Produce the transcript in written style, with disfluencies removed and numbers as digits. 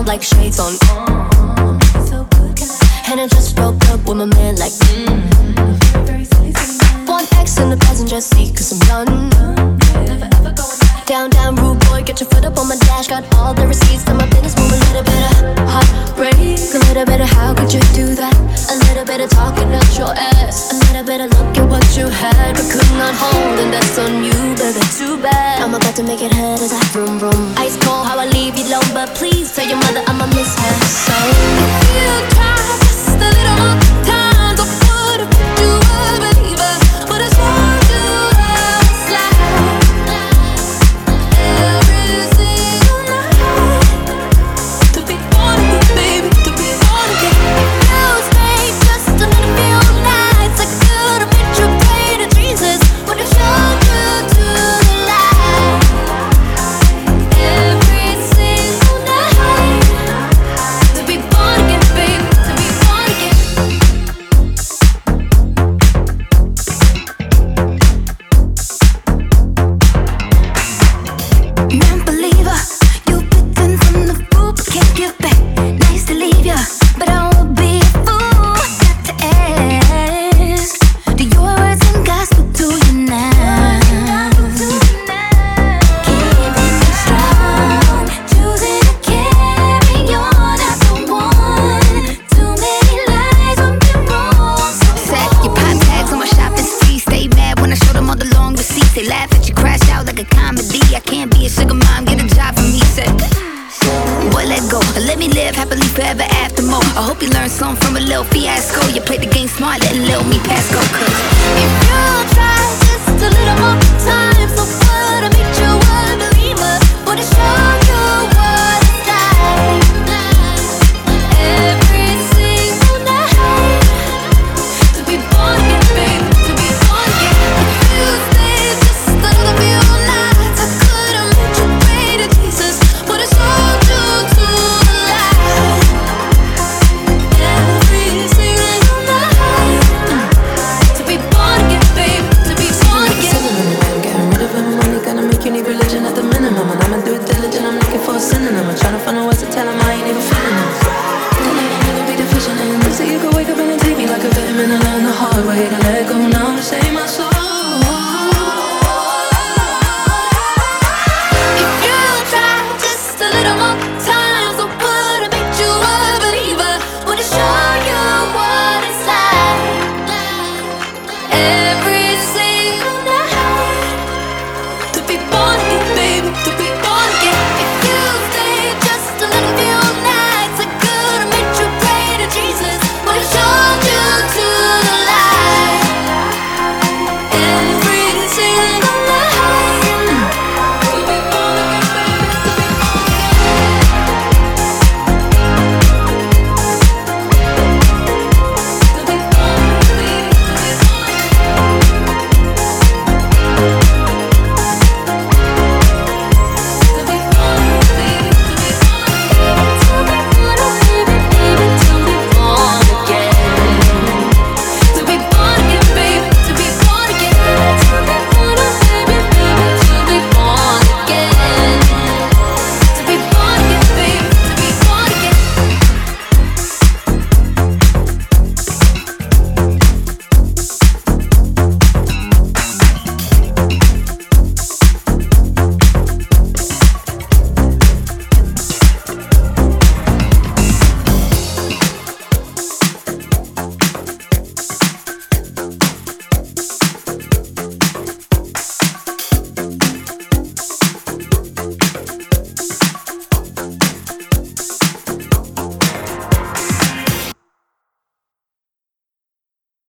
like shades on. And I just broke up with my man like one X in the passenger seat cause I'm done. Down, down, rude boy, get your foot up on my dash. Got all the receipts, got my business moving. A little bit of heartbreak, a little bit of how could you do that? A little bit of talking out your ass, a little bit of look at what you had but could not hold, and that's on you, baby. Too bad, I'm about to make it head as I vroom vroom. Ice cold, how I leave you alone, but please tell your mother I'ma miss her. So if you try just a little more time, don't put up you a believer, but it's wrong to slide. Can you believe